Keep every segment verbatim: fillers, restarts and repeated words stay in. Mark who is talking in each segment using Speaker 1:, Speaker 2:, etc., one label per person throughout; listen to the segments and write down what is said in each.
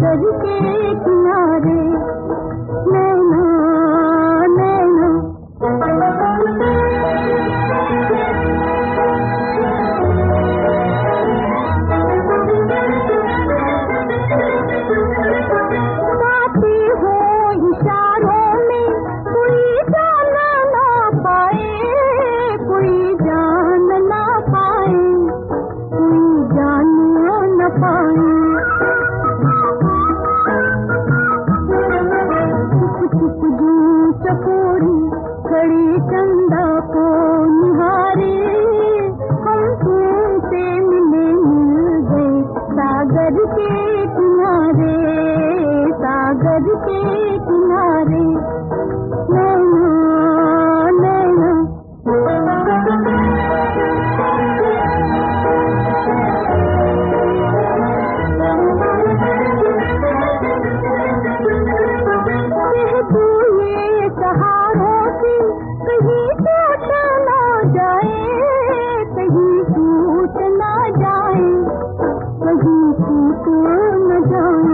Speaker 1: सागर के किनारे नैना नैना बातें हो इशारों में कोई जान ना पाए, कोई जान ना पाए, कोई जान न पाए। चुप जूं चकोरी खड़ी चंदा को निहारे, हम तुमसे मिले मिल गए सागर के किनारे, सागर के किनारे नैना नैना सहारों से कहीं टूट ना जाए, कहीं टूट ना जाए, कहीं टूट न जाए।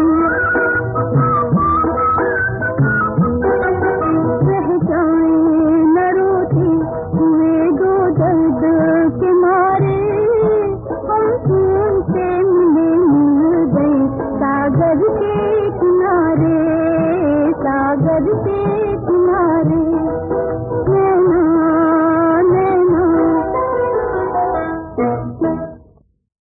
Speaker 1: रह जाए न रोते हुए दो दर्द के मारे, हम तुमसे मिले मिल गए सागर के किनारे, सागर के